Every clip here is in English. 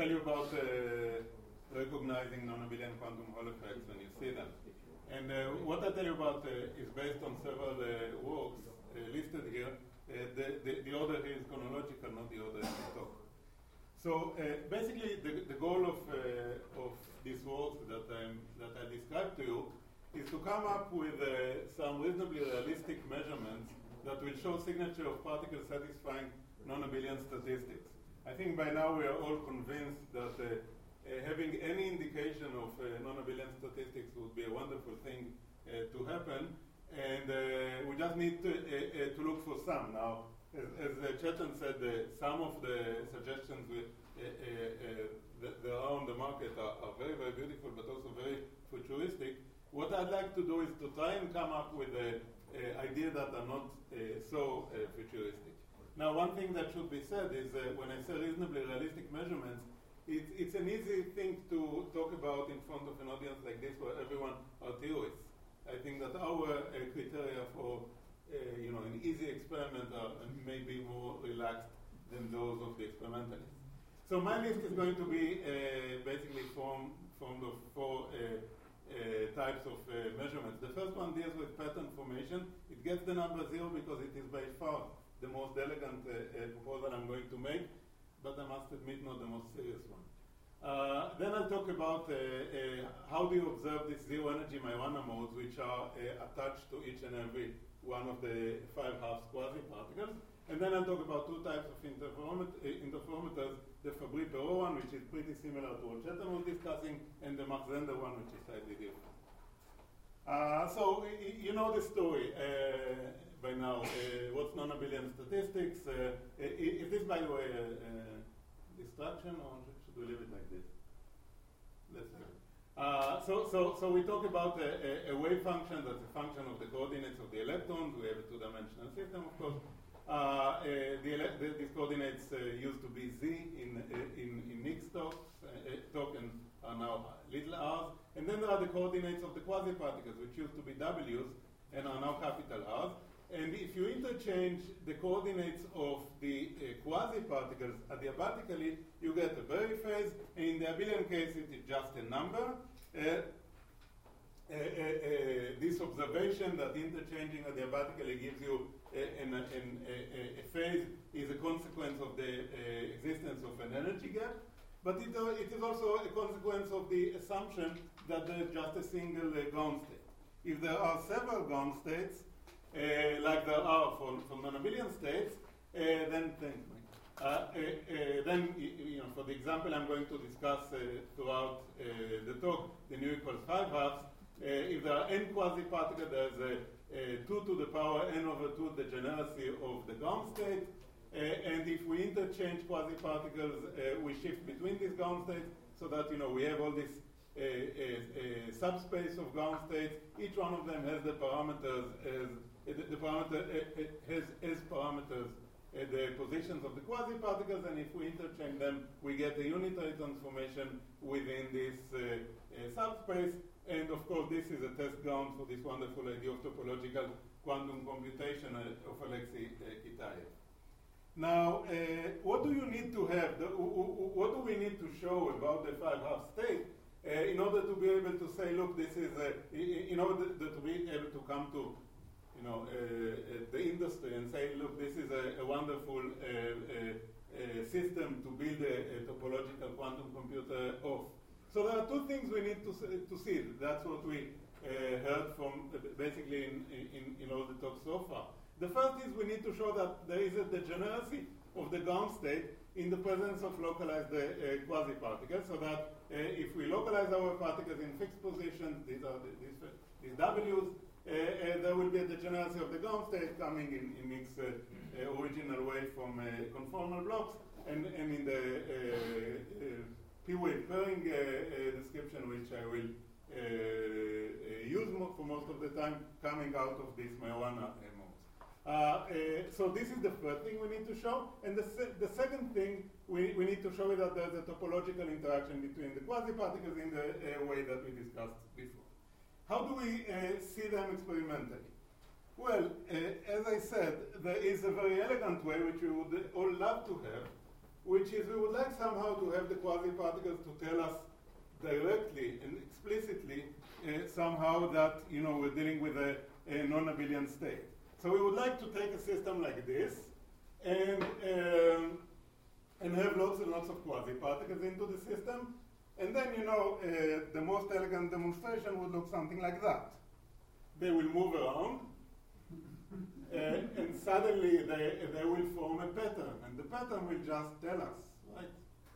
tell you about recognizing non-abelian quantum Hall effects when you see them. And what I tell you about is based on several works listed here. The order here is chronological, not the order in the talk. So basically, the goal of these works that I described to you is to come up with some reasonably realistic measurements that will show signature of particles satisfying non-abelian statistics. I think by now we are all convinced that having any indication of non-abelian statistics would be a wonderful thing to happen, and we just need to look for some. Now, as Chetan said, some of the suggestions that are on the market are very, very beautiful, but also very futuristic. What I'd like to do is to try and come up with ideas that are not so futuristic. Now, one thing that should be said is when I say reasonably realistic measurements, it's an easy thing to talk about in front of an audience like this where everyone are theorists. I think that our criteria for an easy experiment are maybe more relaxed than those of the experimentalists. So my list is going to be basically formed of four types of measurements. The first one deals with pattern formation. It gets the number 0 because it is by far the most elegant proposal I'm going to make, but I must admit not the most serious one. Then I'll talk about how do you observe these zero energy Majorana modes, which are attached to each and every one of the 5/2 quasi-particles. And then I'll talk about two types of interferometers, the Fabry-Perot one, which is pretty similar to what Chetan was discussing, and the Mach-Zehnder one, which is slightly different. So you know the story by now. What's non-abelian statistics? Is this, by the way, a distraction, or should we leave it like this? Let's leave it. So we talk about a wave function that's a function of the coordinates of the electrons. We have a two-dimensional system, of course. These coordinates used to be z in Higgs token are now little r's, and then there are the coordinates of the quasi-particles, which used to be w's and are now capital R's. And if you interchange the coordinates of the quasi-particles adiabatically, you get a Berry phase. In the abelian case, it is just a number. This observation that interchanging adiabatically gives you a phase is a consequence of the existence of an energy gap. But it is also a consequence of the assumption that there is just a single ground state. If there are several ground states, like there are for non-abelian states, then for the example I'm going to discuss throughout the talk, the nu equals 5/2. If there are n quasi-particles, there's a 2 to the power n over 2 degeneracy of the ground state. And if we interchange quasi-particles, we shift between these ground states so that we have all this subspace of ground states. Each one of them has the parameters as parameters the positions of the quasi-particles, and if we interchange them, we get a unitary transformation within this subspace. And of course, this is a test ground for this wonderful idea of topological quantum computation of Alexei Kitaev. Now, what do you need to have? What do we need to show about the 5/2 state in order to be able to say, look, this is in order to be able to come to the industry and say, look, this is a wonderful system to build a topological quantum computer of. So there are two things we need to see. That's what we heard from basically in all the talks so far. The first is we need to show that there is a degeneracy of the ground state in the presence of localized quasi-particles, so that if we localize our particles in fixed positions, these are these W's, there will be a degeneracy of the ground state coming in its original way from conformal blocks, and in the P-wave pairing description, which I will use for most of the time, coming out of these Majorana modes. So this is the first thing we need to show. And the second thing we need to show is that there's a topological interaction between the quasi-particles in the way that we discussed before. How do we see them experimentally? Well, as I said, there is a very elegant way which we would all love to have, which is we would like somehow to have the quasi-particles to tell us directly and explicitly somehow that we're dealing with a non-abelian state. So we would like to take a system like this and have lots and lots of quasi-particles into the system, and then the most elegant demonstration would look something like that. They will move around, and suddenly they will form a pattern, and the pattern will just tell us, right?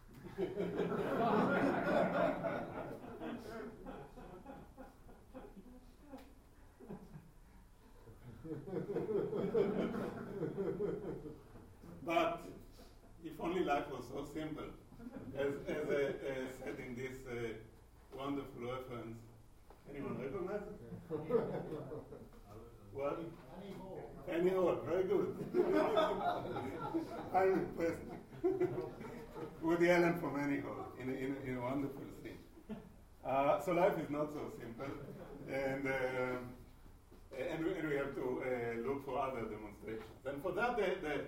But if only life was so simple, as said in this wonderful reference. Anyone recognize it? What? Annie Hall, very good. I'm impressed. Woody Allen from Annie Hall, in a wonderful scene. So life is not so simple, and we have to look for other demonstrations. And for that,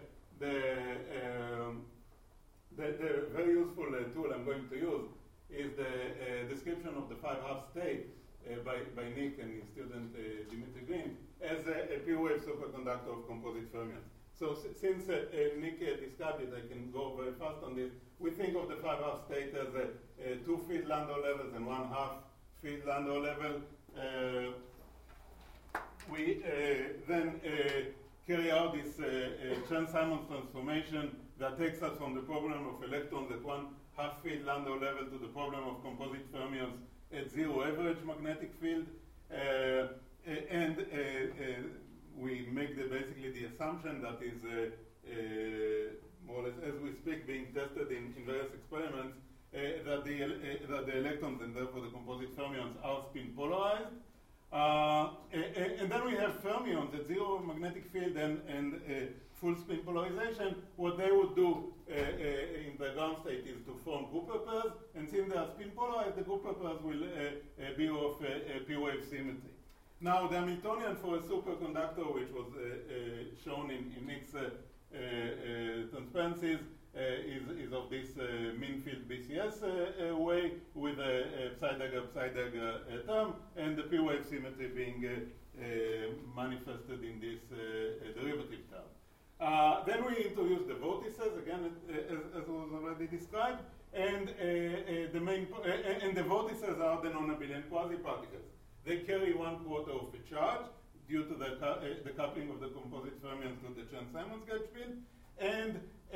the very useful tool I'm going to use is the description of the 5-half state by Nick and his student Dimitri Green as a pure-wave superconductor of composite fermions. So since Nick described it, I can go very fast on this. We think of the 5-half state as 2 field Landau levels and 1/2 field Landau level. We then carry out this Chern-Simons transformation that takes us from the problem of electrons at 1/2 field Landau level to the problem of composite fermions at 0 average magnetic field. We make basically the assumption that is more or less, as we speak, being tested in various experiments, that the electrons and therefore the composite fermions are spin polarized. And then we have fermions at 0 magnetic field and full spin polarization. What they would do in the ground state is to form Cooper pairs, and since they are spin polarized, the Cooper pairs will be of p-wave symmetry. Now, the Hamiltonian for a superconductor, which was shown in Nick's transparencies, is of this mean field BCS way with a psi-dagger term, and the p-wave symmetry being manifested in this derivative term. Then we introduce the vortices, again, as was already described, and the vortices are the non-abelian quasi-particles. They carry 1/4 of a charge due to the coupling of the composite fermions to the Chern-Simons gauge field, and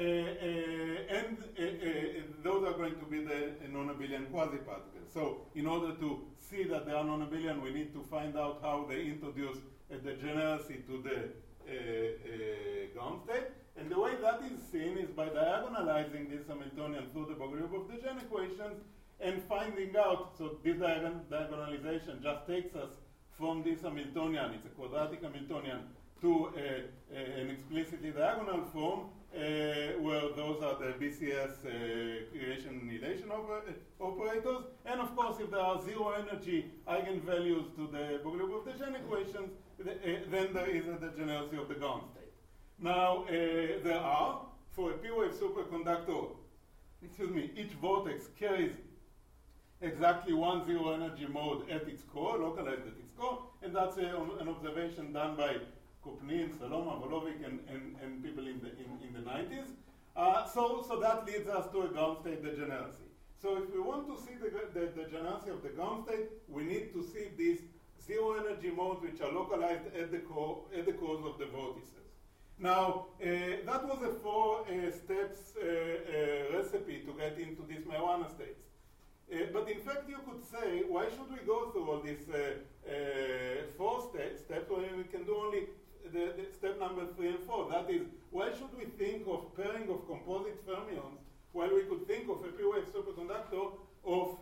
those are going to be the non-abelian quasi-particles. So in order to see that they are non-abelian, we need to find out how they introduce a degeneracy to the ground state. And the way that is seen is by diagonalizing this Hamiltonian through the Bogoliubov-Dejean equations and finding out, so this diagonalization just takes us from this Hamiltonian, it's a quadratic Hamiltonian, to an explicitly diagonal form where those are the BCS creation annihilation operators. And of course, if there are zero energy eigenvalues to the Bogoliubov-Dejean equations, then there is a degeneracy of the ground state. Now, there are, for a p-wave superconductor, each vortex carries exactly one zero energy mode at its core, localized at its core, and that's an observation done by Kopnin, Saloma, Volovic, and people in the 90s. So that leads us to a ground state degeneracy. So if we want to see the degeneracy of the ground state, we need to see these zero energy modes which are localized at the cores of the vortices. Now, that was a 4 steps recipe to get into these marijuana states. But in fact, you could say, why should we go through all these 4 steps when we can do only the step number 3 and 4? That is, why should we think of pairing of composite fermions while we could think of a p-wave superconductor of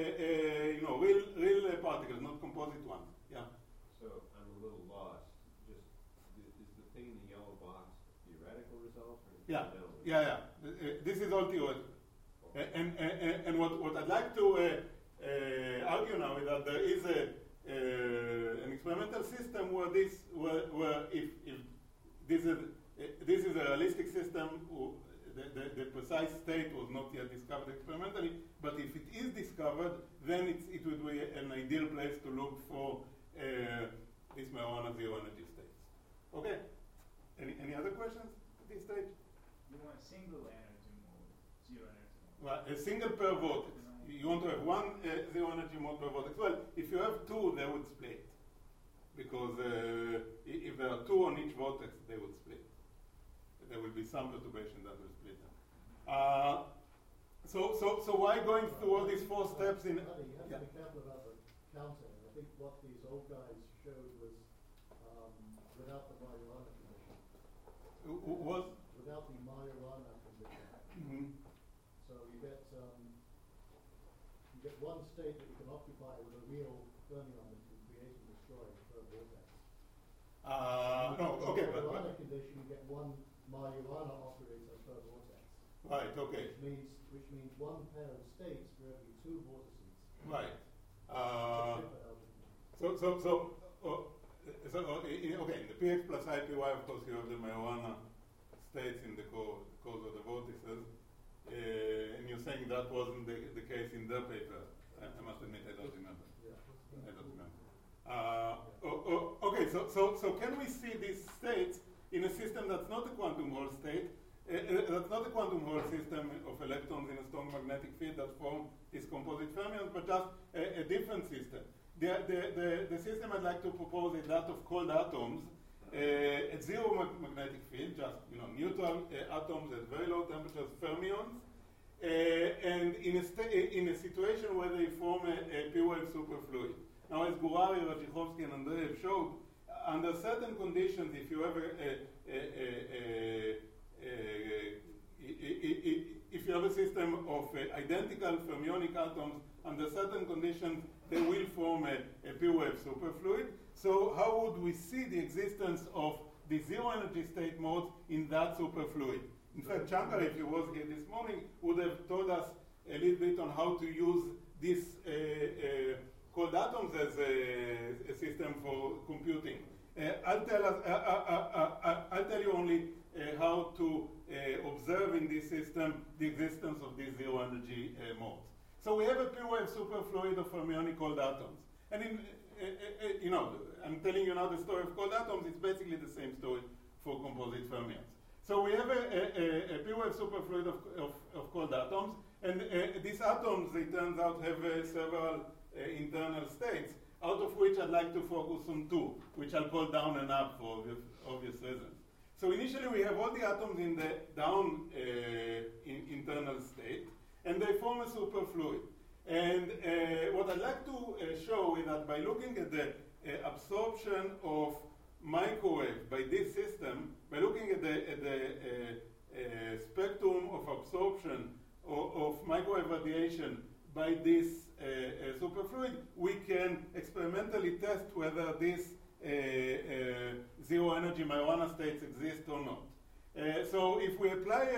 real particles, not composite ones? Yeah. So I'm a little lost. Just is the thing in the yellow box theoretical results or experimental results? Yeah. This is all theoretical. And what I'd like to argue now is that there is an experimental system where if this is a realistic system, the precise state was not yet discovered experimentally, but if it is discovered, then it would be an ideal place to look for these marijuana zero energy states. Okay, any other questions at this stage? You want a single energy mode, zero energy mode. Well, a single per vortex. You want to have one zero energy mode per vortex. Well, if you have two, they would split. Because if there are two on each vortex, they would split. There will be some perturbation that will split them. So why going through all these four steps in? You have to be careful about the counting. I think what these old guys showed was without the marijuana condition. Was? Without the marijuana condition. Mm-hmm. So you get one state that you can occupy with a real fermion that can create and destroy per vortex. No, okay, but but condition, you get one marijuana operator per vortex. right, okay, Which means one pair of states for every two vortices. right. Okay, in the pH plus IPY, of course, you have the marijuana states in the cores of the vortices, and you're saying that wasn't the case in the paper. I must admit, I don't remember. Yeah. I don't remember. Okay, so can we see these states in a system that's not a quantum Hall state, that's not a quantum Hall system of electrons in a strong magnetic field that form these composite fermions, but just a different system. The system I'd like to propose is that of cold atoms at zero magnetic field, just neutral atoms at very low temperatures, fermions, and in a situation where they form a P-wave superfluid. Now, as Gurari, Radzikowski, and Andreev showed, under certain conditions, if you have if you have a system of identical fermionic atoms, under certain conditions, they will form a P-wave superfluid. So how would we see the existence of the zero energy state modes in that superfluid? In fact, Shankar, if he was here this morning, would have told us a little bit on how to use these cold atoms as a system for computing. I'll tell you only how to observe in this system the existence of these zero energy modes. So we have a P-wave superfluid of fermionic cold atoms. And I'm telling you now the story of cold atoms. It's basically the same story for composite fermions. So we have a P-wave superfluid of cold atoms, and these atoms, it turns out, have several internal states, out of which I'd like to focus on two, which I'll call down and up for obvious reasons. So initially we have all the atoms in the down internal state, and they form a superfluid. And what I'd like to show is that by looking at the absorption of microwave by this system, by looking at the spectrum of absorption of microwave radiation by this superfluid, we can experimentally test whether these zero energy marijuana states exist or not. So if we apply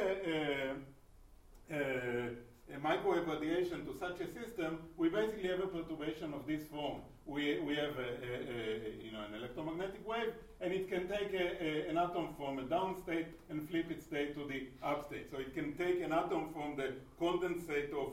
a microwave radiation to such a system, we basically have a perturbation of this form. We have an electromagnetic wave, and it can take an atom from a down state and flip its state to the up state. So it can take an atom from the condensate of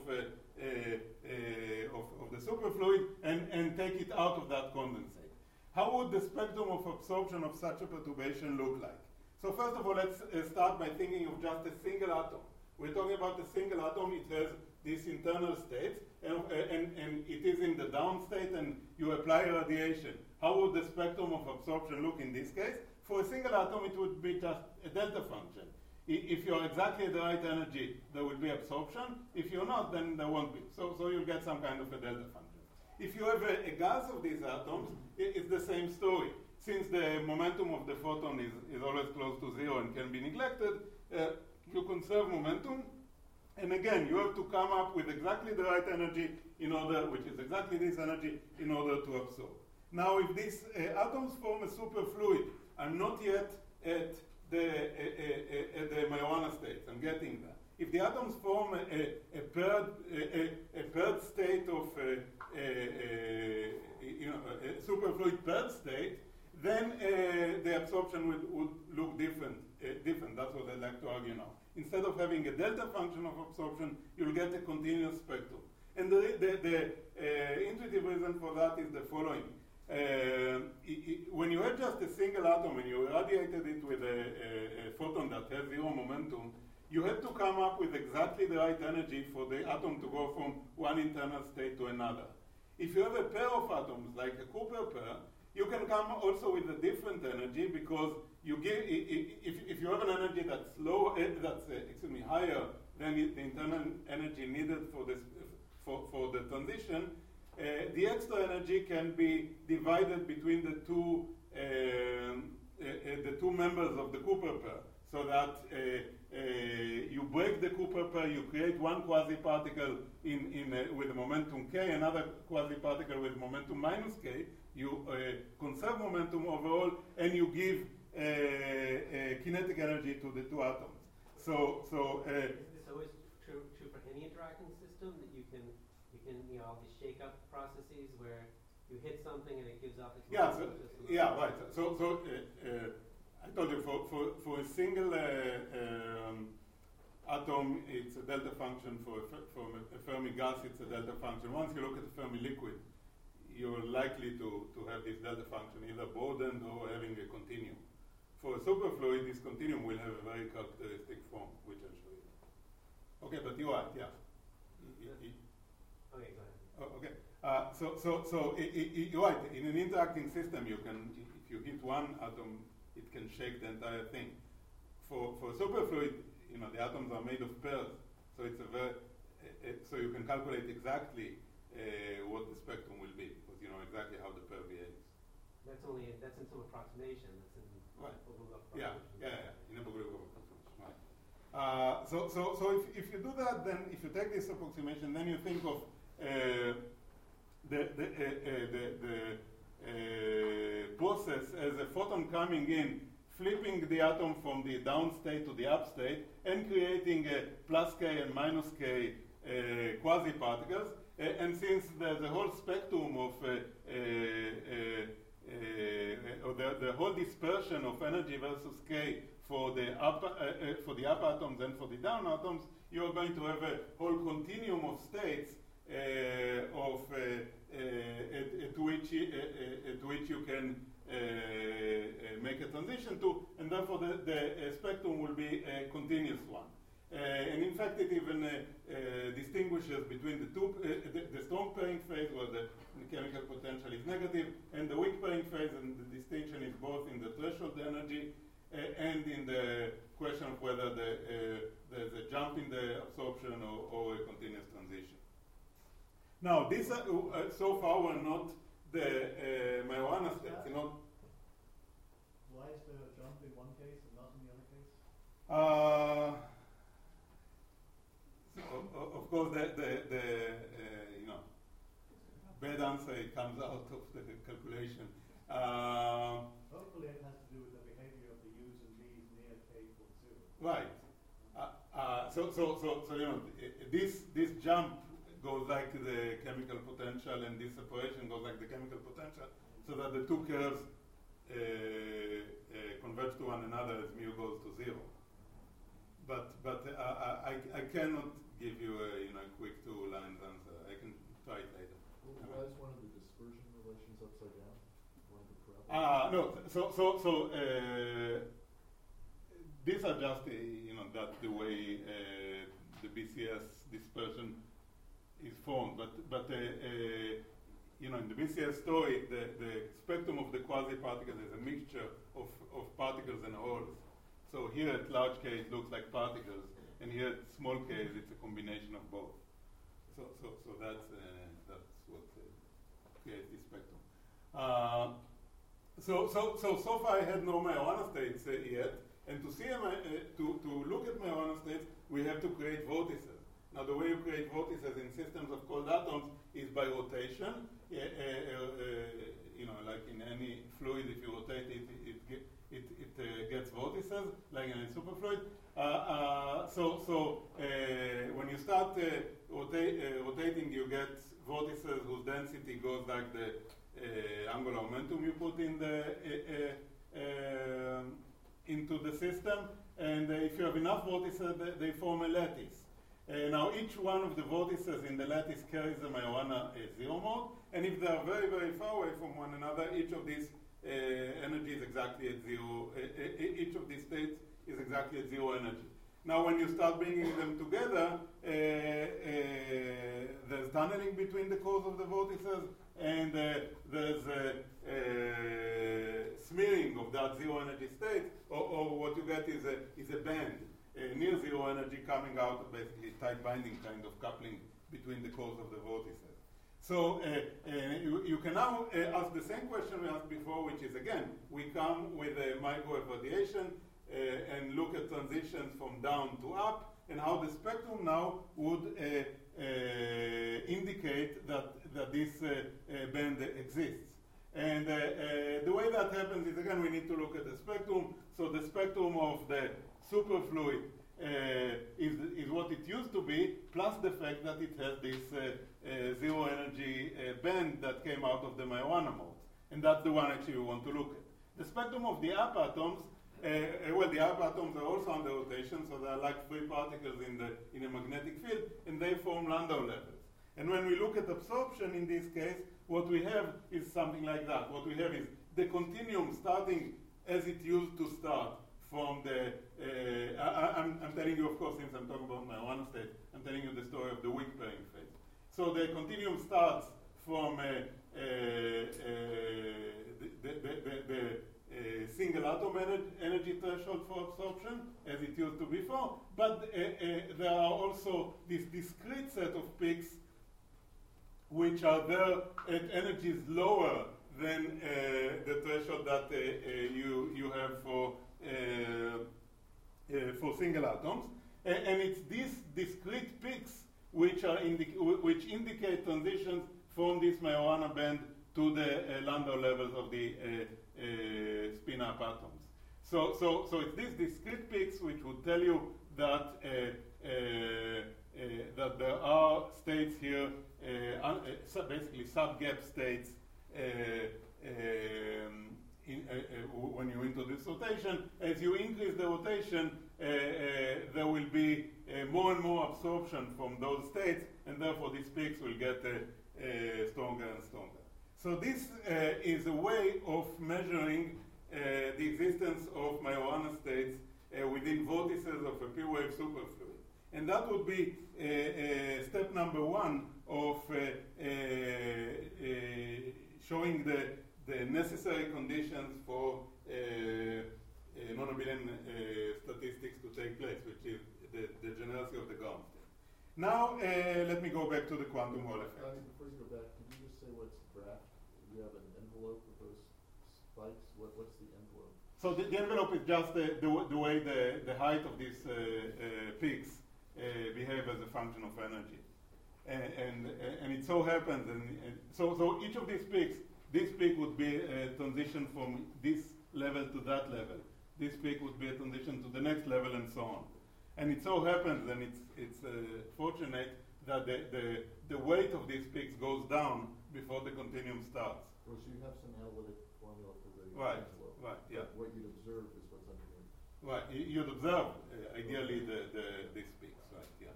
the superfluid and take it out of that condensate. How would the spectrum of absorption of such a perturbation look like? So first of all, let's start by thinking of just a single atom. We're talking about a single atom. It has these internal states, and it is in the down state, and you apply radiation. How would the spectrum of absorption look in this case? For a single atom, it would be just a delta function. If you're exactly at the right energy, there will be absorption. If you're not, then there won't be. So you'll get some kind of a delta function. If you have a gas of these atoms, it's the same story. Since the momentum of the photon is always close to zero and can be neglected, you conserve momentum. And again, you have to come up with exactly the right energy which is exactly this energy, in order to absorb. Now, if these atoms form a superfluid, I'm not yet at the marijuana state. I'm getting that. If the atoms form a paired state of a superfluid paired state, then the absorption would look different. That's what I like to argue now. Instead of having a delta function of absorption, you'll get a continuous spectrum. And the intuitive reason for that is the following. When you had just a single atom and you irradiated it with a photon that has zero momentum, you had to come up with exactly the right energy for the atom to go from one internal state to another. If you have a pair of atoms, like a Cooper pair, you can come also with a different energy because you give, if you have an energy that's higher than the internal energy needed for the transition, the extra energy can be divided between the two members of the Cooper pair, so that you break the Cooper pair, you create one quasi-particle with a momentum k, another quasi-particle with momentum minus k, you conserve momentum overall, and you give kinetic energy to the two atoms. So Is this always true for any interacting system, that you can all these shake-up processes where you hit something and it gives off its momentum? Right. So I told you for a single atom, it's a delta function. For a Fermi gas, it's a delta function. Once you look at the Fermi liquid, you're likely to have this delta function either broadened or having a continuum. For a superfluid, this continuum will have a very characteristic form, which I'll show you. Okay, but you're right, yeah. Okay, go ahead. Oh, okay. So you're right. In an interacting system, you can, if you hit one atom, it can shake the entire thing. For superfluid, the atoms are made of pairs, so it's so you can calculate exactly what the spectrum will be, because you know exactly how the pair behaves. That's in some approximation. That's in Bogoliubov approximation. Yeah, in a Bogoliubov approximation, right. So if you do that, then if you take this approximation, then you think of the process as a photon coming in, flipping the atom from the down state to the up state, and creating a plus k and minus k quasi-particles. And since there's a whole spectrum of the whole dispersion of energy versus k for the up atoms and for the down atoms, you are going to have a whole continuum of states to which you can make a transition to, and therefore the spectrum will be a continuous one. And in fact, it even distinguishes between the two, the strong pairing phase, where the chemical potential is negative, and the weak pairing phase, and the distinction is both in the threshold energy and in the question of whether there's a jump in the absorption or a continuous transition. Now, these so far were not the Majorana states. Why is there a jump in one case and not in the other case? Of course, the bad answer comes out of the calculation. Hopefully, it has to do with the behavior of the U's and V's near k equals 0. Right. This jump goes like the chemical potential, and this separation goes like the chemical potential, so that the two curves converge to one another as mu goes to 0. But I cannot give you a quick 2 lines answer. I can try it later. Why is one of the dispersion relations upside down? One of the parameters? No. So these are just that's the way the BCS dispersion is formed. But in the BCS story, the spectrum of the quasi-particle is a mixture of particles and holes. So here at large k it looks like particles, and here at small k it's a combination of both. So that's what creates this spectrum. So far I had no Majorana states yet, and to look at Majorana states we have to create vortices. Now the way you create vortices in systems of cold atoms is by rotation. Like in any fluid, if you rotate it, it gets gets vortices, like in a superfluid. When you start rotating, you get vortices whose density goes like the angular momentum you put in into the system. And if you have enough vortices, they form a lattice. Now, each one of the vortices in the lattice carries a Majorana zero mode, and if they are very, very far away from one another, each of these energies exactly at zero. Each of these states is exactly at zero energy. Now, when you start bringing them together, there's tunneling between the cores of the vortices, and there's smearing of that zero energy state, or what you get is a band. Near zero energy coming out of basically tight binding kind of coupling between the cores of the vortices. So you can now ask the same question we asked before, which is, again, we come with a microwave radiation and look at transitions from down to up, and how the spectrum now would indicate that this band exists. And the way that happens is, again, we need to look at the spectrum. So the spectrum of the superfluid is what it used to be, plus the fact that it has this zero energy band that came out of the Majorana modes. And that's the one actually we want to look at. The spectrum of the up atoms, well, the up atoms are also under rotation, so they're like free particles in a magnetic field, and they form Landau levels. And when we look at absorption in this case, what we have is something like that. What we have is the continuum starting as it used to start from the, I'm telling you, of course, since I'm talking about Majorana state, I'm telling you the story of the weak pairing phase. So the continuum starts from the single atom energy threshold for absorption, as it used to before, but there are also this discrete set of peaks which are there at energies lower than the threshold that you have for single atoms, and it's these discrete peaks which indicate transitions from this Majorana band to the Landau levels of the spin-up atoms. So it's these discrete peaks which would tell you that that there are states here, basically sub-gap states. When you introduce rotation, as you increase the rotation, there will be more and more absorption from those states, and therefore these peaks will get stronger and stronger. So this is a way of measuring the existence of Majorana states within vortices of a P-wave superfluid. And that would be step number one of showing the necessary conditions for non-abelian statistics to take place, which is the generality of the ground state. Now, let me go back to the quantum Hall effect. Before you go back, can you just say what's graphed? You have an envelope with those spikes. What's the envelope? So the envelope is just the way the height of these peaks behave as a function of energy. And it so happens, so each of these peaks, this peak would be a transition from this level to that level. This peak would be a transition to the next level, and so on. And it so happens, and it's fortunate that the weight of these peaks goes down before the continuum starts. Well, so you have some analytic formula for the envelope. Right, yeah. What you'd observe is what's underneath. Right, you'd observe, ideally, these peaks, right, yeah.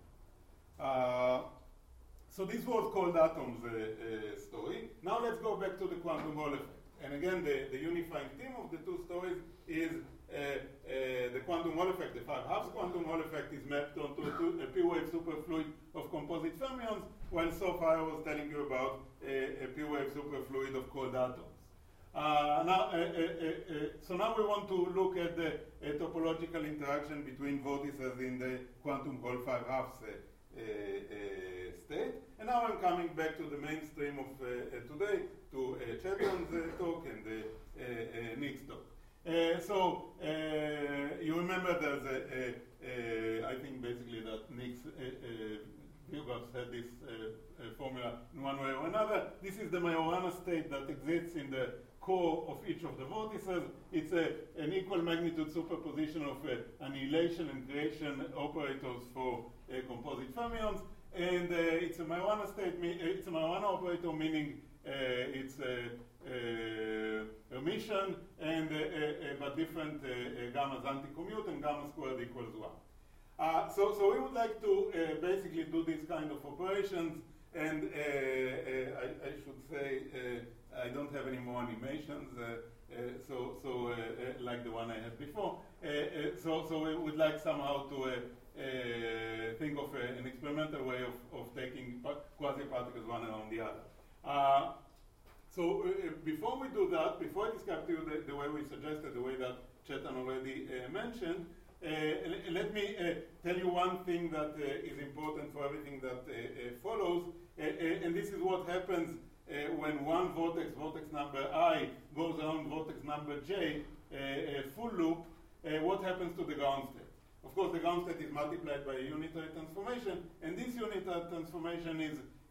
So this was cold atoms story. Now let's go back to the quantum Hall effect. And again, the unifying theme of the two stories is the quantum Hall effect. The 5/2 quantum Hall effect is mapped onto a P-wave superfluid of composite fermions, while so far I was telling you about a P-wave superfluid of cold atoms. So now we want to look at the topological interaction between vortices in the quantum Hall 5/2 state. And now I'm coming back to the mainstream of today, to Chedron's talk and Nick's talk. So you remember there's I think basically that Nick's Biographs had this formula in one way or another. This is the Majorana state that exists in the core of each of the vortices. It's an equal magnitude superposition of annihilation and creation operators for composite fermions. And it's a Majorana state. It's a Majorana operator, meaning it's emission, and but different gammas anti-commute, and gamma squared equals 1. So we would like to basically do these kind of operations, and I should say I don't have any more animations, like the one I had before. So we would like somehow to think of an experimental way of taking quasi-particles one around the other. So before we do that, before I describe to you the way we suggested, the way that Chetan already mentioned, let me tell you one thing that is important for everything that follows, and this is what happens when one vortex number I, goes around vortex number j, full loop. What happens to the ground state? Of course, the ground state is multiplied by a unitary transformation, and this unitary transformation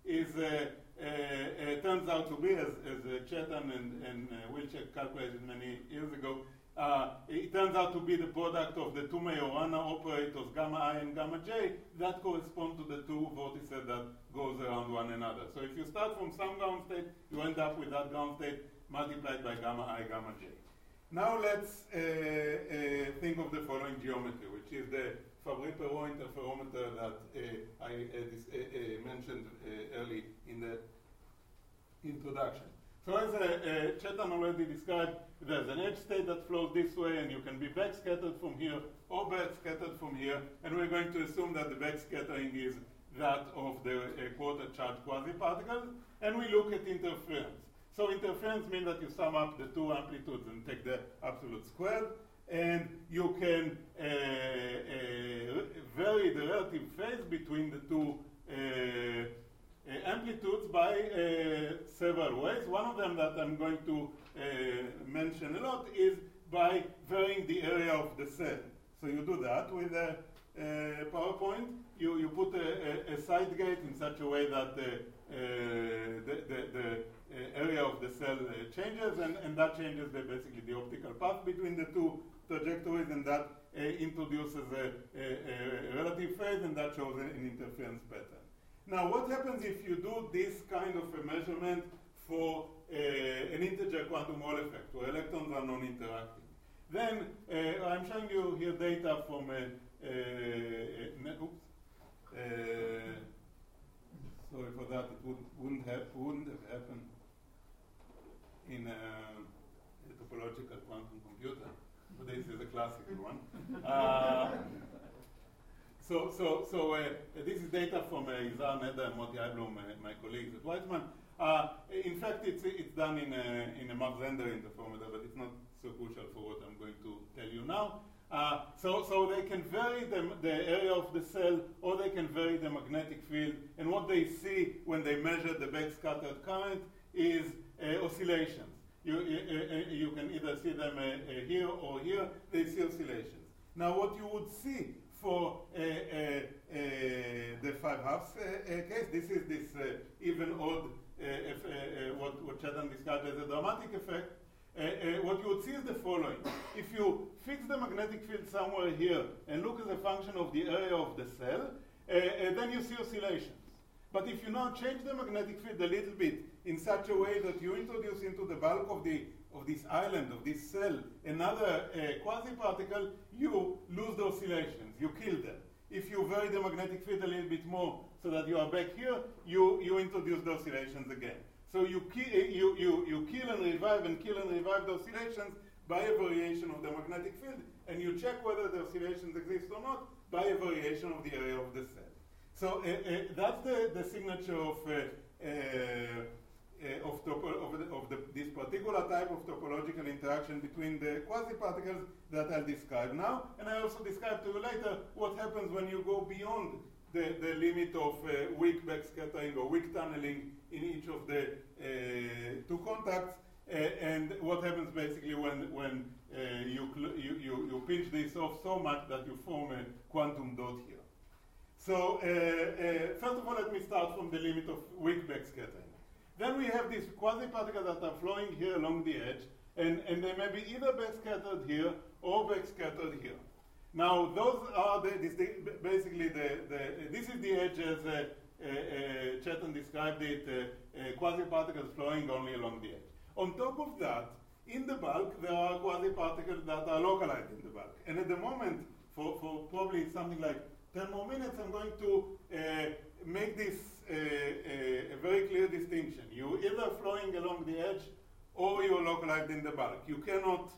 turns out to be, as Chetan and Wilczek calculated many years ago, it turns out to be the product of the two Majorana operators, gamma I and gamma j, that correspond to the two vortices that goes around one another. So if you start from some ground state, you end up with that ground state multiplied by gamma I, gamma j. Now let's think of the following geometry, which is the Fabry-Perot interferometer that I mentioned early in the introduction. So as Chetan already described, there's an edge state that flows this way, and you can be backscattered from here or backscattered from here, and we're going to assume that the backscattering is that of the quarter-charged quasi-particles, and we look at interference. So interference means that you sum up the two amplitudes and take the absolute square, and you can vary the relative phase between the two amplitudes by several ways. One of them that I'm going to mention a lot is by varying the area of the cell. So you do that with a PowerPoint. You put a side gate in such a way that the area of the cell changes, and that changes basically the optical path between the two trajectories, and that introduces a relative phase, and that shows an interference pattern. Now, what happens if you do this kind of a measurement for an integer quantum Hall effect, where electrons are non-interacting? Then I'm showing you here data from sorry for that. It wouldn't have happened in a topological quantum computer. But this is a classical one. So this is data from Izhar Neda and Moti Eiblum, my colleagues at Weizmann. In fact, it's done in a Mach-Zehnder interferometer, but it's not so crucial for what I'm going to tell you now. So they can vary the area of the cell, or they can vary the magnetic field, and what they see when they measure the backscattered current is oscillations. You can either see them here or here. They see oscillations. Now, what you would see for the 5/2 case, this is this even-odd, what Chetan described as a dramatic effect. What you would see is the following. If you fix the magnetic field somewhere here and look as a function of the area of the cell, then you see oscillations. But if you now change the magnetic field a little bit in such a way that you introduce into the bulk of this island, of this cell, another quasi-particle, you lose the oscillations, you kill them. If you vary the magnetic field a little bit more so that you are back here, you introduce the oscillations again. So you kill and revive the oscillations by a variation of the magnetic field, and you check whether the oscillations exist or not by a variation of the area of the cell. So that's the signature of this particular type of topological interaction between the quasi-particles that I'll describe now, and I also describe to you later what happens when you go beyond the limit of weak backscattering or weak tunneling in each of the two contacts, and what happens basically when you pinch this off so much that you form a quantum dot here. So first of all, let me start from the limit of weak backscattering. Then we have these quasi-particles that are flowing here along the edge, and they may be either backscattered here or backscattered here. Now, those are basically this is the edge as Chetan described it, quasi-particles flowing only along the edge. On top of that, in the bulk, there are quasi-particles that are localized in the bulk. And at the moment, for probably something like 10 more minutes, I'm going to make this a very clear distinction. You're either flowing along the edge or you're localized in the bulk. You cannot,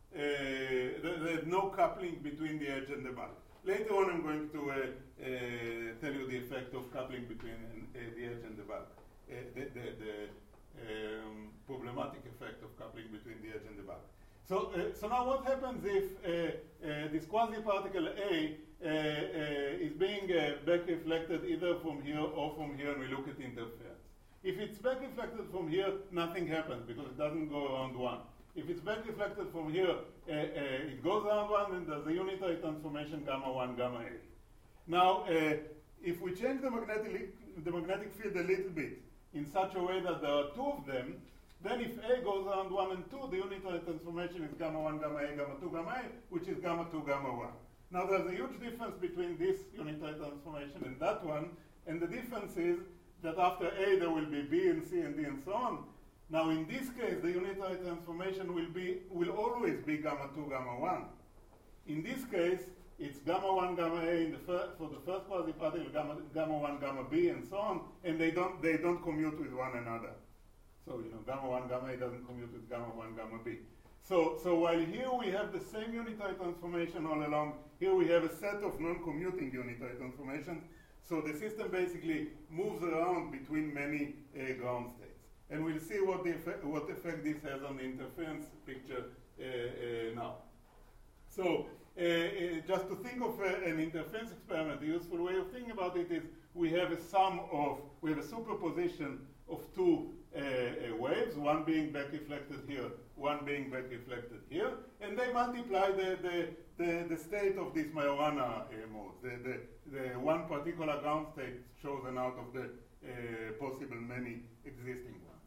there's no coupling between the edge and the bulk. Later on, I'm going to tell you the effect of coupling between the edge and the bulk, the problematic effect of coupling between the edge and the bulk. So now what happens if this quasi-particle A is being back reflected either from here or from here, and we look at interference. If it's back reflected from here, nothing happens because it doesn't go around 1. If it's back reflected from here, it goes around 1, and there's a unitary transformation gamma 1, gamma A. Now, if we change the magnetic field a little bit in such a way that there are 2 of them, then if A goes around 1 and 2, the unitary transformation is gamma 1, gamma A, gamma 2, gamma A, which is gamma 2, gamma 1. Now, there's a huge difference between this unitary transformation and that one, and the difference is that after A, there will be B and C and D and so on. Now, in this case, the unitary transformation will always be gamma 2, gamma 1. In this case, it's gamma 1, gamma A for the first quasi-particle, gamma 1, gamma B, and so on, and they don't commute with one another. So, gamma 1, gamma A doesn't commute with gamma 1, gamma B. So while here we have the same unitary transformation all along, here we have a set of non-commuting unitary transformations. So the system basically moves around between many ground states. And we'll see what effect this has on the interference picture now. So just to think of an interference experiment, the useful way of thinking about it is we have a superposition of 2 waves, one being back reflected here, one being back reflected here, and they multiply the state of these Majorana modes. The one particular ground state chosen out of the possible many existing ones.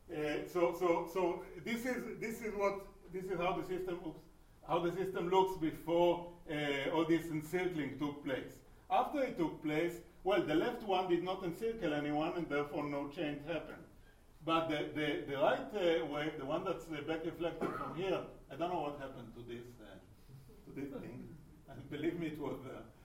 So this is how the system looks before all this encircling took place. After it took place, well, the left one did not encircle anyone, and therefore no change happened. But the right wave, the one that's back reflected from here, I don't know what happened to this thing. And believe me, it was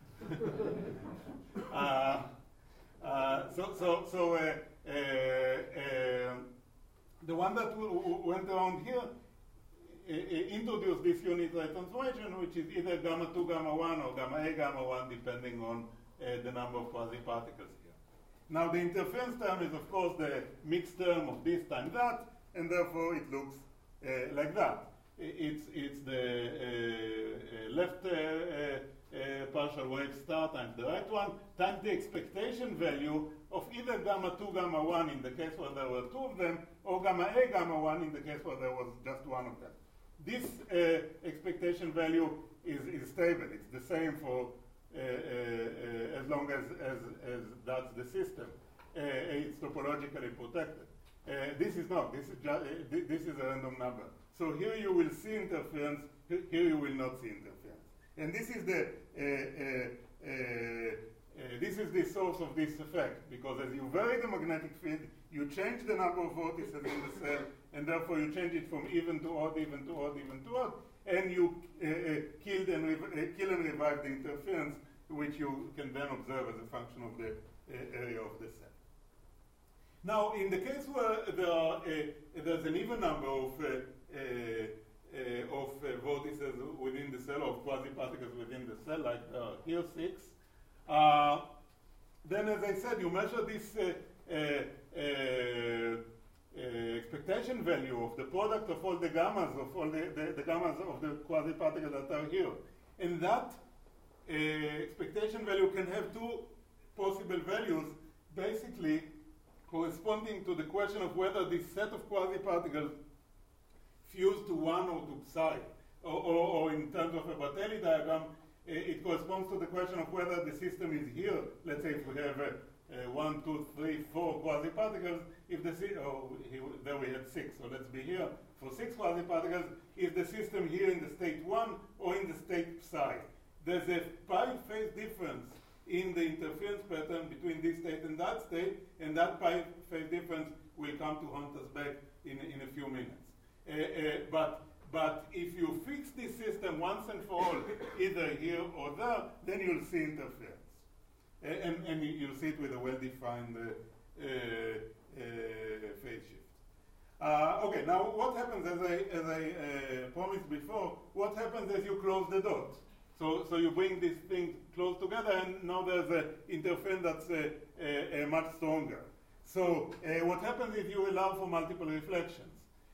the one that went around here introduced this unitary transformation, which is either gamma 2, gamma 1, or gamma A, gamma 1, depending on the number of quasi-particles here. Now, the interference term is, of course, the mixed term of this times that, and therefore it looks like that. It's the left partial wave star times the right one times the expectation value of either gamma 2, gamma 1 in the case where there were 2 of them, or gamma A, gamma 1 in the case where there was just 1 of them. This expectation value is stable. It's the same for as long as that's the system. It's topologically protected. This is not. This is just, this is a random number. So here you will see interference. Here you will not see interference. And this is the source of this effect, because as you vary the magnetic field, you change the number of vortices in the cell, and therefore you change it from even to odd, even to odd, even to odd, and you kill and revive the interference, which you can then observe as a function of the area of the cell. Now, in the case where there's an even number of vortices within the cell, of quasi-particles within the cell, like here 6, then, as I said, you measure this expectation value of the product of all the gammas, of all the gammas of the quasi-particles that are here. And that expectation value can have 2 possible values, basically corresponding to the question of whether this set of quasi-particles fuse to 1 or to psi. Or in terms of a Bartelli diagram, it corresponds to the question of whether the system is here. Let's say if we have 1, 2, 3, 4 quasi-particles, if the there we had 6, so let's be here for 6 quasi-particles, is the system here in the state 1 or in the state psi. There's a pi phase difference in the interference pattern between this state, and that pi phase difference will come to haunt us back in a few minutes. But if you fix this system once and for all, either here or there, then you'll see interference. And you'll see it with a well-defined phase shift. Okay, now what happens, as I promised before, what happens as you close the dot? So you bring these things close together, and now there's an interference that's much stronger. So what happens if you allow for multiple reflections?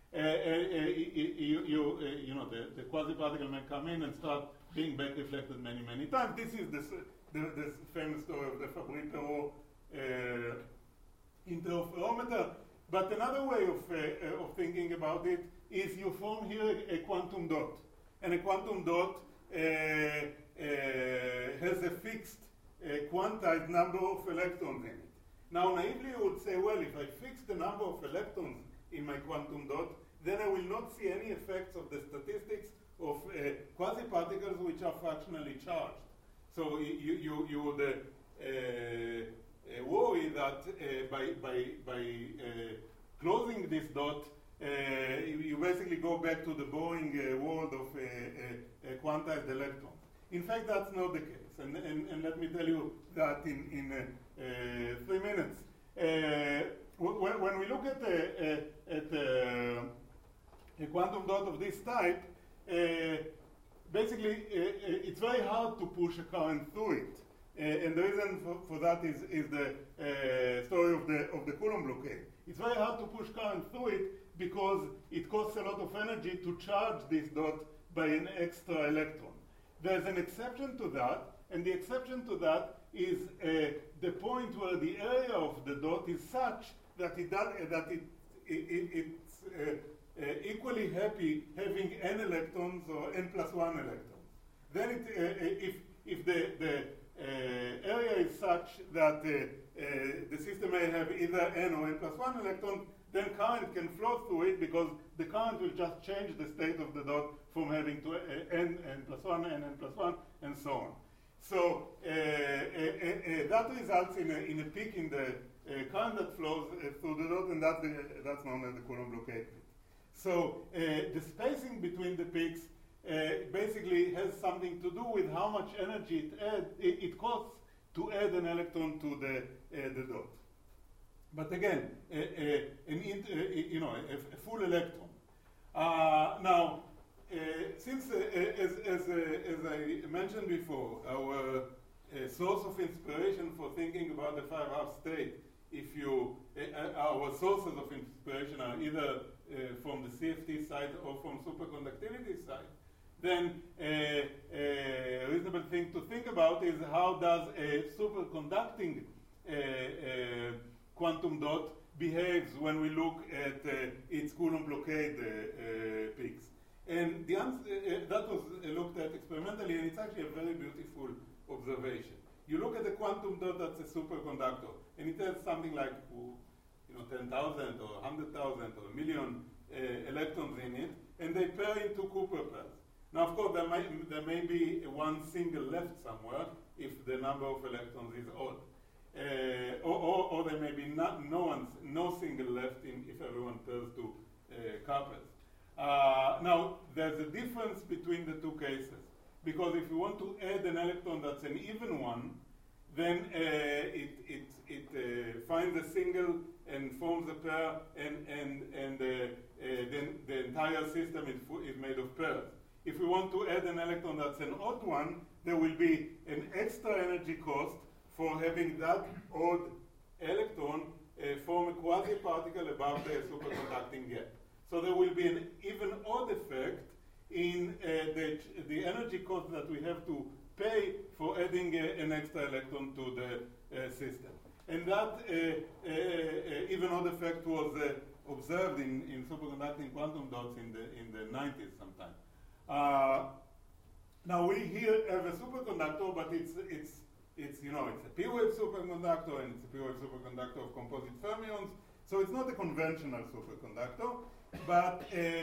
You know, the quasi-particle may come in and start being back reflected many, many times. This is the famous story of the Fabry-Perot interferometer. But another way of thinking about it is you form here a quantum dot. And a quantum dot has a fixed quantized number of electrons in it. Now, naively, you would say, well, if I fix the number of electrons in my quantum dot, then I will not see any effects of the statistics of quasi-particles which are fractionally charged. So you would worry that by closing this dot, you basically go back to the boring world of quantized electrons. In fact, that's not the case, and let me tell you that in 3 minutes. When we look at a quantum dot of this type, basically it's very hard to push a current through it. And the reason for that is the story of the Coulomb blockade. It's very hard to push current through it because it costs a lot of energy to charge this dot by an extra electron. There's an exception to that, and the exception to that is the point where the area of the dot is such that it's equally happy having n electrons or n plus 1 electrons. Then if the area is such that the system may have either n or n plus 1 electrons, then current can flow through it because the current will just change the state of the dot from having to n plus 1, n plus 1, and so on. So that results in a peak in the current that flows through the dot, and that's known as the Coulomb blockade peak. So the spacing between the peaks basically has something to do with how much energy it costs to add an electron to the dot. But again, a full electron. Now, since, as I mentioned before, our source of inspiration for thinking about the 5-half state, our sources of inspiration are either from the CFT side or from superconductivity side, then a reasonable thing to think about is how does a superconducting quantum dot behaves when we look at its Coulomb blockade peaks. And the answer, that was looked at experimentally, and it's actually a very beautiful observation. You look at a quantum dot that's a superconductor, and it has something like 10,000 or 100,000 or a million electrons in it, and they pair into Cooper pairs. Now, of course, there may be one single left somewhere if the number of electrons is odd. Or there may be no single left if everyone pairs to couples. Now, there's a difference between the two cases, because if you want to add an electron that's an even one, then it finds a single and forms a pair, and then the entire system is made of pairs. If we want to add an electron that's an odd one, there will be an extra energy cost for having that odd electron form a quasi-particle above the superconducting gap. So there will be an even odd effect in the energy cost that we have to pay for adding an extra electron to the system. And that even odd effect was observed in superconducting quantum dots in the 90s sometime. Now we here have a superconductor, but it's it's a p-wave superconductor, and it's a p-wave superconductor of composite fermions. So it's not a conventional superconductor, but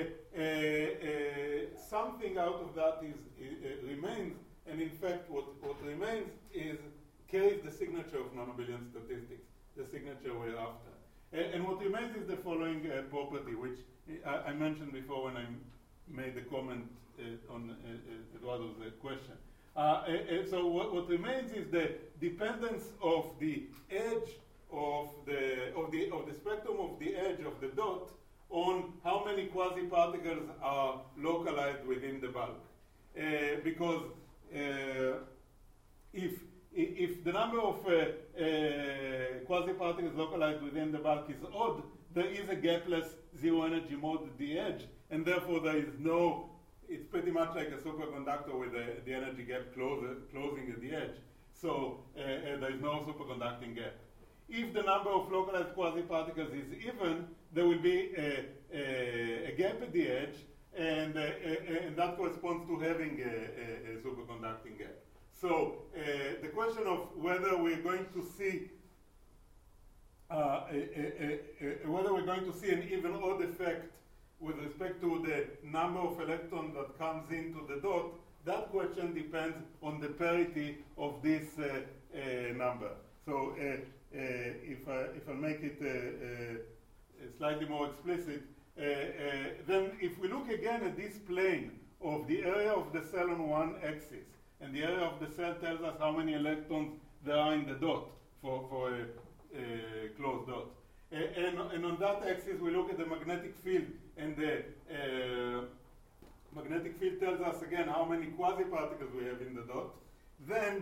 something out of that remains, and in fact, what remains carries the signature of nonabelian statistics, the signature we're after. And what remains is the following property, which I mentioned before when I made the comment on Eduardo's question. So what remains is the dependence of the edge of the spectrum of the edge of the dot on how many quasi-particles are localized within the bulk. Because if the number of quasi-particles localized within the bulk is odd, there is a gapless zero-energy mode at the edge, and therefore there is no, it's pretty much like a superconductor with the energy gap closing at the edge. So there is no superconducting gap. If the number of localized quasi-particles is even, there will be a gap at the edge, and that corresponds to having a superconducting gap. So the question of whether we're going to see an even odd effect with respect to the number of electrons that comes into the dot, that question depends on the parity of this number. So if I make it slightly more explicit, then if we look again at this plane of the area of the cell on one axis, and the area of the cell tells us how many electrons there are in the dot for a closed dot. And on that axis we look at the magnetic field, and the magnetic field tells us again how many quasi-particles we have in the dot. Then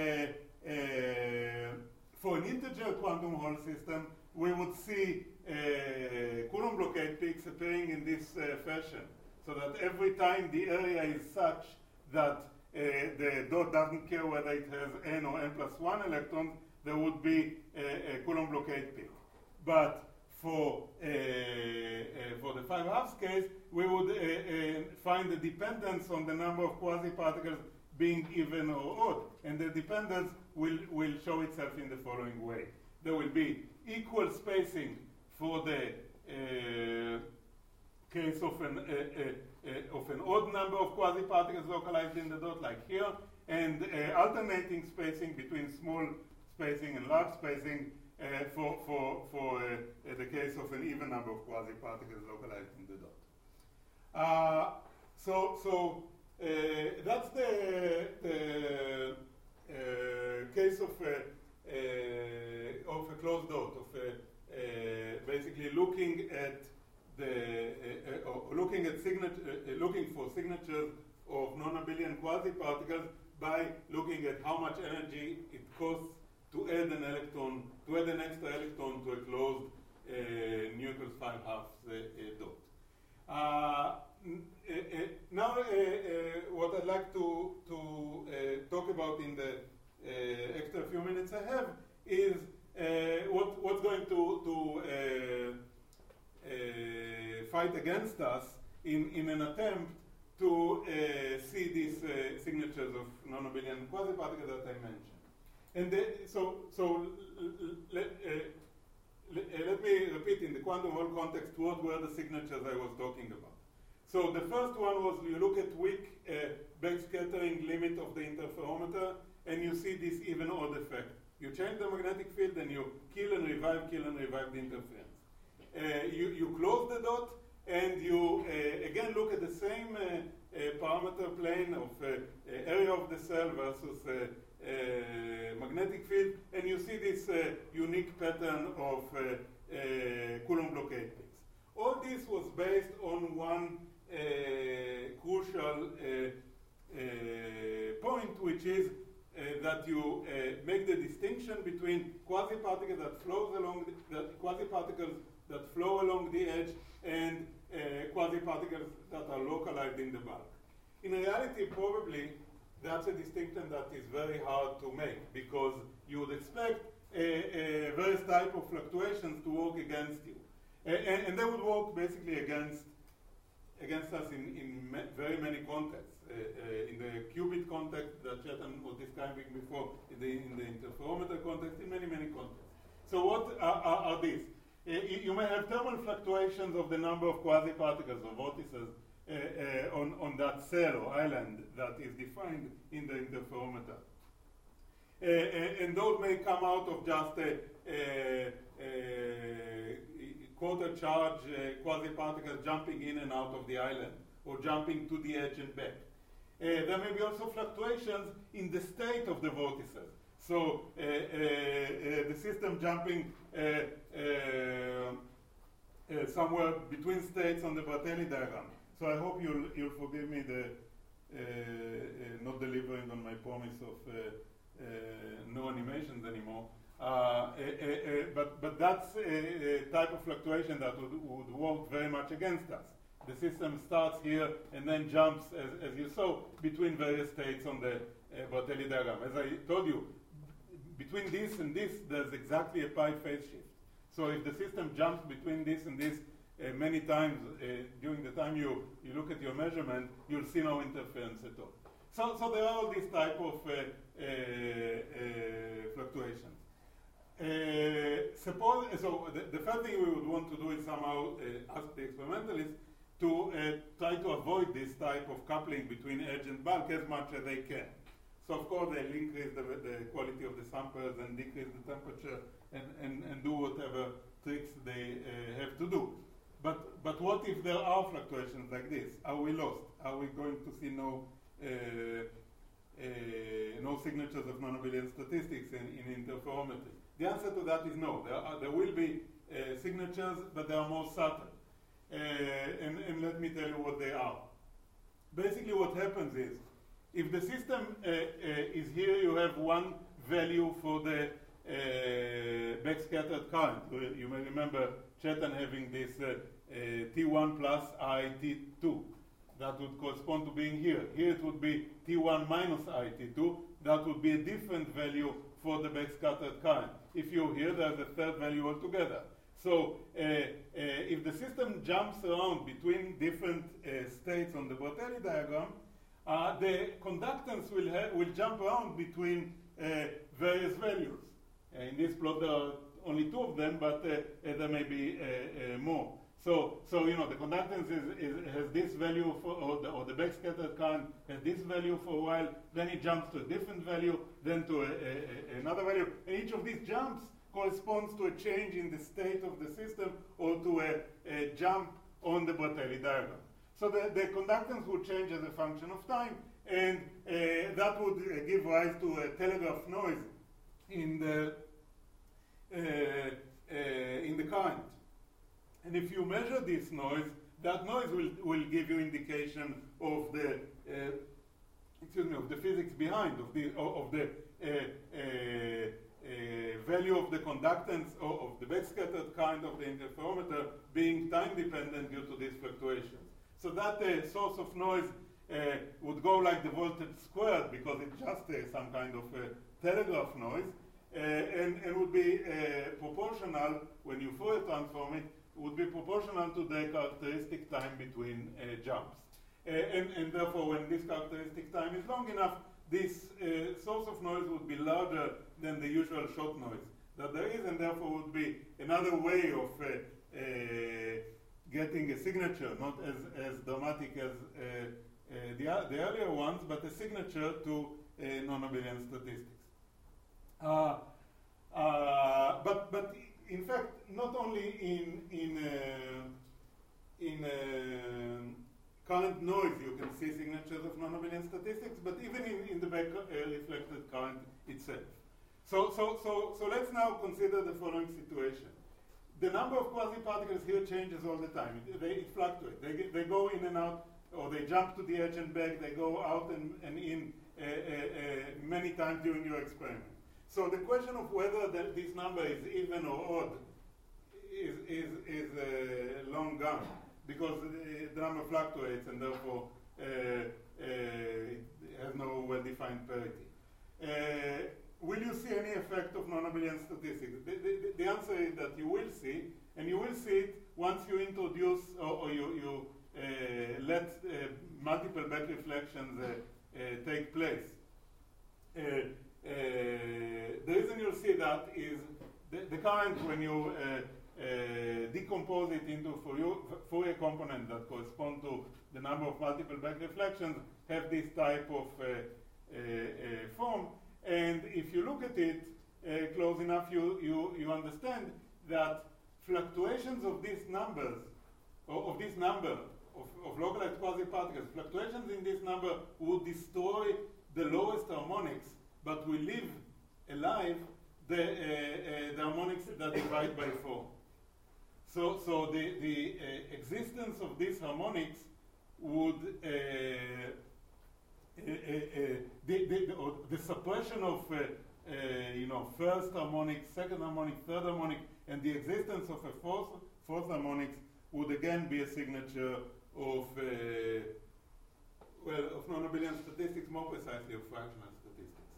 for an integer quantum Hall system, we would see Coulomb blockade peaks appearing in this fashion, so that every time the area is such that the dot doesn't care whether it has n or n plus 1 electrons, there would be a Coulomb blockade peak. But for the 5/2 case, we would find the dependence on the number of quasi-particles being even or odd, and the dependence will show itself in the following way. There will be equal spacing for the case of an odd number of quasi-particles localized in the dot, like here, and alternating spacing between small spacing and large spacing for the case of an even number of quasi-particles localized in the dot. So that's the case of a closed dot, of basically looking at looking for signatures of non-abelian quasi-particles by looking at how much energy it costs to add an extra electron to a closed nu equals 5/2 dot. Now, what I'd like to talk about in the extra few minutes I have is what's going to fight against us in an attempt to see these signatures of non-abelian quasi-particles that I mentioned. And let me repeat in the quantum Hall context what were the signatures I was talking about. So the first one was you look at weak backscattering limit of the interferometer, and you see this even odd effect. You change the magnetic field and you kill and revive the interference. You close the dot, and you again look at the same parameter plane of area of the cell versus magnetic field, and you see this unique pattern of Coulomb blockade peaks. All this was based on one crucial point, which is that you make the distinction between quasi-particles that flow along the edge and quasi-particles that are localized in the bulk. In reality, probably that's a distinction that is very hard to make, because you would expect various type of fluctuations to work against you. And they would work basically against against us in very many contexts. In the qubit context that Chetan was describing before, in the interferometer context, in many contexts. So what are these? You may have thermal fluctuations of the number of quasi-particles or vortices on that cell or island that is defined in the interferometer. And those may come out of just quarter charge quasi-particles jumping in and out of the island or jumping to the edge and back. There may be also fluctuations in the state of the vortices. So the system jumping somewhere between states on the Bratelli diagram. So I hope you'll forgive me the not delivering on my promise of no animations anymore. But that's a type of fluctuation that would work very much against us. The system starts here and then jumps, as you saw, between various states on the Bratelli diagram. As I told you, between this and this, there's exactly a pi phase shift. So if the system jumps between this and this many times during the time you look at your measurement, you'll see no interference at all. So there are all these type of fluctuations. So the first thing we would want to do is somehow ask the experimentalists to try to avoid this type of coupling between edge and bulk as much as they can. So of course they'll increase the quality of the samples and decrease the temperature and do whatever tricks they have to do. But what if there are fluctuations like this? Are we lost? Are we going to see no signatures of non-abelian statistics in interferometry? The answer to that is no. There will be signatures, but they are more subtle. And let me tell you what they are. Basically what happens is, if the system is here, you have one value for the backscattered current. You may remember Chetan having this T1 plus I T2. That would correspond to being here. Here it would be T1 minus I T2. That would be a different value for the backscattered current. If you're here, there's a third value altogether. So if the system jumps around between different states on the Bratelli diagram, the conductance will jump around between various values. In this plot there are only two of them, but there may be more. So you know the conductance has this value for, or the backscattered current has this value for a while, then it jumps to a different value, then to another value. And each of these jumps corresponds to a change in the state of the system or to a jump on the Bratelli diagram. So the conductance would change as a function of time, and that would give rise to a telegraph noise in the current. And if you measure this noise, that noise will give you indication of the of the physics behind, of the value of the conductance of the backscattered current of the interferometer being time dependent due to these fluctuations. So that source of noise would go like the voltage squared, because it's just some kind of telegraph noise, and would be proportional, when you Fourier transform it, would be proportional to the characteristic time between jumps. And therefore, when this characteristic time is long enough, this source of noise would be larger than the usual shot noise that there is, and therefore would be another way of getting a signature, not as dramatic as the earlier ones, but a signature to non-abelian statistics. But in fact, not only in current noise you can see signatures of non-abelian statistics, but even in the back reflected current itself. So let's now consider the following situation. The number of quasi-particles here changes all the time. It fluctuates. They go in and out, or they jump to the edge and back. They go out and in many times during your experiment. So the question of whether this number is even or odd is a long gun, because the number fluctuates and therefore it has no well-defined parity. Will you see any effect of non-abelian statistics? The answer is that you will see, and you will see it once you introduce or you let multiple back reflections take place. The reason you'll see that is the current, when you decompose it into Fourier component that correspond to the number of multiple back reflections, have this type of form. And if you look at it close enough, you understand that fluctuations of these numbers, of this number of localized quasi-particles, fluctuations in this number would destroy the lowest harmonics, but will leave alive the harmonics that divide by 4. So the existence of these harmonics would the suppression of first harmonic, second harmonic, third harmonic, and the existence of a fourth harmonics would again be a signature of of non-abelian statistics, more precisely of fractional statistics.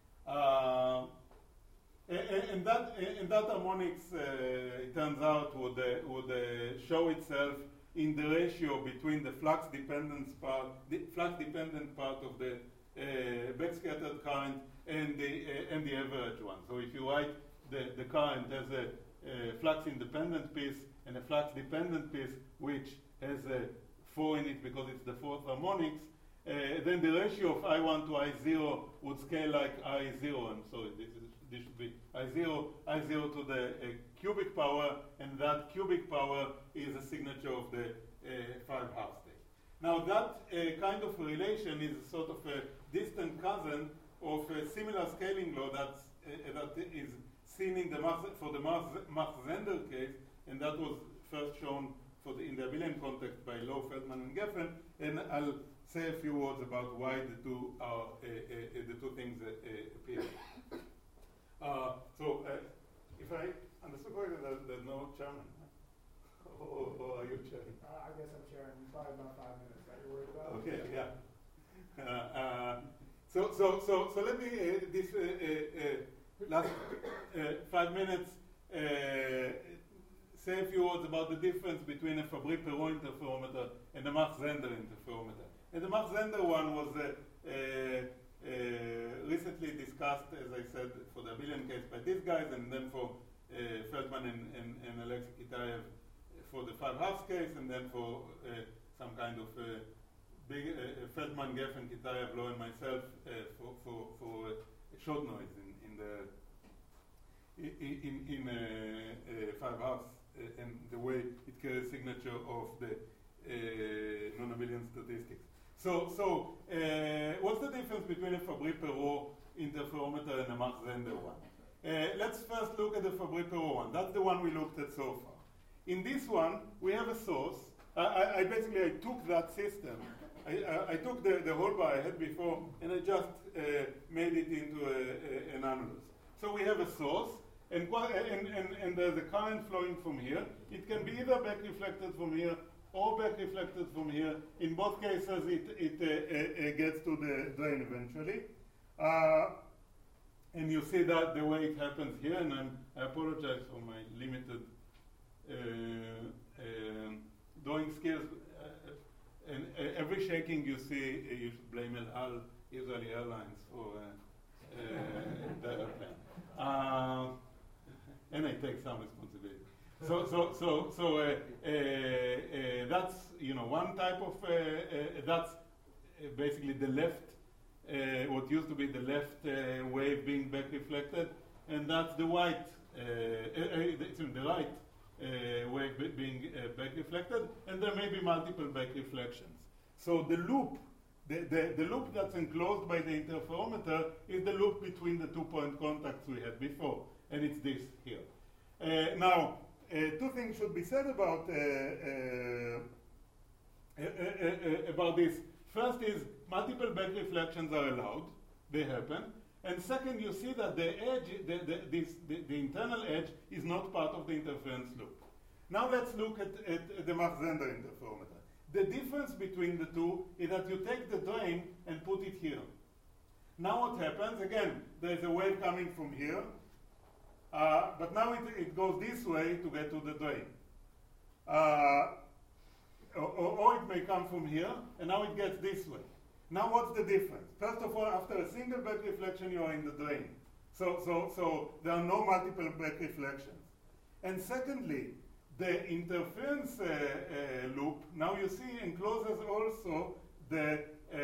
And that harmonics, it turns out, would show itself in the ratio between the flux-dependent part of the backscattered current and the average one. So if you write the current as a flux-independent piece and a flux-dependent piece, which has a 4 in it because it's the fourth harmonics, then the ratio of I1 to I0 would scale like I0. I'm sorry, this should be I0 to the cubic power, and that cubic power is a signature of the 5-half state. Now that kind of relation is sort of a distant cousin of a similar scaling law that is seen in the for the Mach-Zehnder case, and that was first shown in the abelian context by Lowe, Feldman, and Geffen. And I'll say a few words about why the two things appear. If I understood correctly, there's no chairman, or are you chairing? I guess I'm chairing. Probably about 5 minutes. That you're worried about? Okay, yeah. So let me this last 5 minutes say a few words about the difference between a Fabry-Perot interferometer and a Mach-Zehnder interferometer. And the Mach-Zehnder one was recently discussed, as I said, for the abelian case by these guys, and then for Feldman and Alexei Kitaev for the 5-halves case, and then for some kind of big Feldman, Geffen, Kitaev, Lowe, and myself for short noise in 5-halves, and the way it carries signature of the non-abelian statistics. So what's the difference between a Fabry-Perot interferometer and a Mach-Zehnder one? Let's first look at the Fabry-Perot one. That's the one we looked at so far. In this one, we have a source. I basically took that system. I took the whole bar I had before, and I just made it into an annulus. So we have a source, and there's a current flowing from here. It can be either back reflected from here or back reflected from here. In both cases, it gets to the drain eventually. And you see that the way it happens here, and I apologize for my limited drawing skills. And every shaking you see, you should blame El Al, Israeli Airlines, for the airplane. And I take some responsibility. So that's one type of that's basically the left, what used to be the left wave being back reflected, and that's the right, the right wave being back reflected, and there may be multiple back reflections. So the loop, the loop that's enclosed by the interferometer is the loop between the 2-point contacts we had before, and it's this here. Now, two things should be said about this. First is multiple back reflections are allowed; they happen. And second, you see that the edge, the internal edge, is not part of the interference loop. Now let's look at the Mach-Zehnder interferometer. The difference between the two is that you take the drain and put it here. Now what happens? Again, there is a wave coming from here, but now it goes this way to get to the drain. or it may come from here, and now it gets this way. Now what's the difference? First of all, after a single back reflection, you are in the drain. So there are no multiple back reflections. And secondly, the interference loop, now you see, encloses also the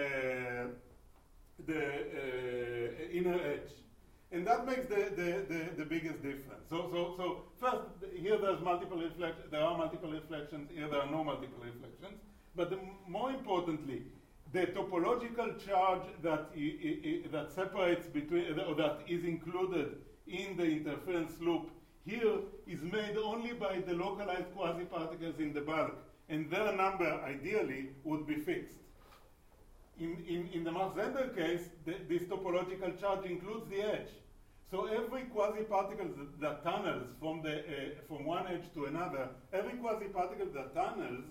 inner edge. And that makes the biggest difference. So first, here there are multiple reflections, here there are no multiple reflections. But more importantly, the topological charge that separates between, or that is included in the interference loop here is made only by the localized quasi-particles in the bulk, and their number, ideally, would be fixed. In the Mach-Zehnder case, this topological charge includes the edge. So every quasi-particle that tunnels from one edge to another, every quasi-particle that tunnels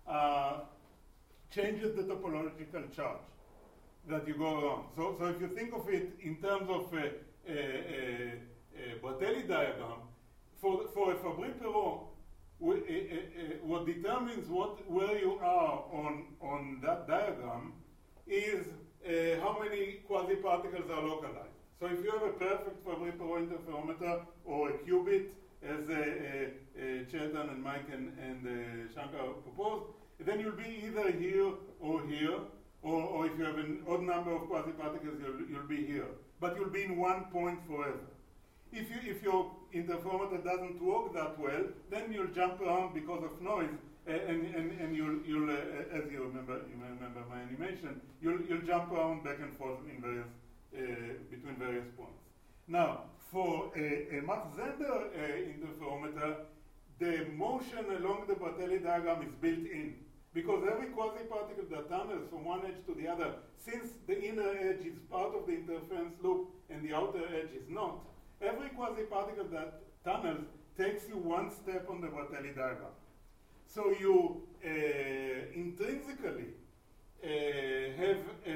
changes the topological charge that you go around. So if you think of it in terms of a Bratelli diagram, for a Fabry-Perot, what determines where you are on that diagram is how many quasi-particles are localized. So if you have a perfect Fabry-Perot interferometer or a qubit, as Chetan and Mike and Shankar proposed, then you'll be either here, or if you have an odd number of quasi-particles, you'll be here. But you'll be in one point forever. If your interferometer doesn't work that well, then you'll jump around because of noise, and you'll as you remember my animation, you'll jump around back and forth in between various points. Now, for a Mach-Zehnder interferometer, the motion along the Bratelli diagram is built in, because every quasi-particle that tunnels from one edge to the other, since the inner edge is part of the interference loop and the outer edge is not, every quasi-particle that tunnels takes you one step on the Bratelli diagram. So you intrinsically have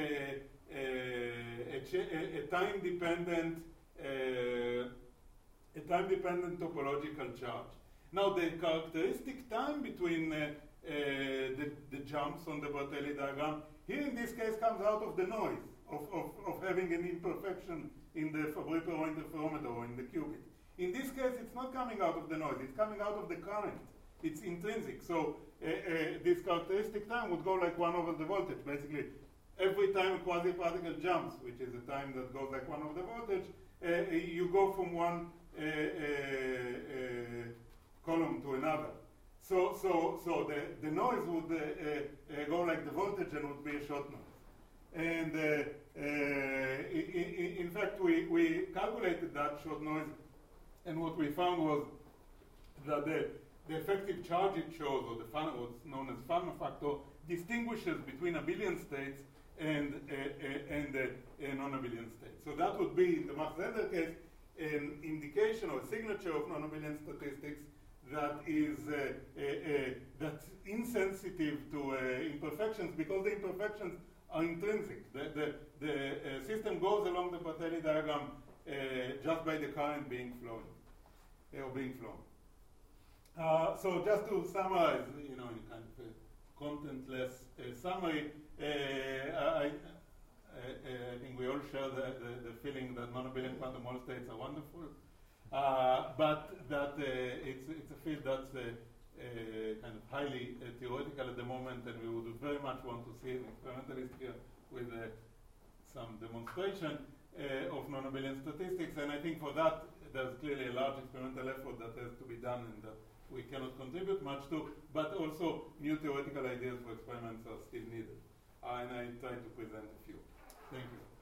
a time-dependent topological charge. Now the characteristic time between the jumps on the Bratelli diagram, here in this case comes out of the noise of having an imperfection in the Fabry-Perot interferometer or in the qubit. In this case, it's not coming out of the noise, it's coming out of the current. It's intrinsic. So this characteristic time would go like 1 over the voltage. Basically, every time a quasi-particle jumps, which is a time that goes like 1 over the voltage, you go from one column to another. So the noise would go like the voltage and would be a short noise. And in fact, we calculated that short noise, and what we found was that the effective charge it shows, or what's known as Feynman factor, distinguishes between abelian states and non-abelian states. So that would be, in the Mach-Zehnder case, an indication or a signature of non-abelian statistics that is that's insensitive to imperfections, because the imperfections are intrinsic. The system goes along the Bratelli diagram just by the current being flown. So just to summarize, in kind of a contentless summary, I think we all share the feeling that non-abelian quantum Hall states are wonderful, but that it's a field that's kind of highly theoretical at the moment, and we would very much want to see an experimentalist here with some demonstration of non-abelian statistics, and I think for that there's clearly a large experimental effort that has to be done and that we cannot contribute much to, but also new theoretical ideas for experiments are still needed. And I try to present a few. Thank you.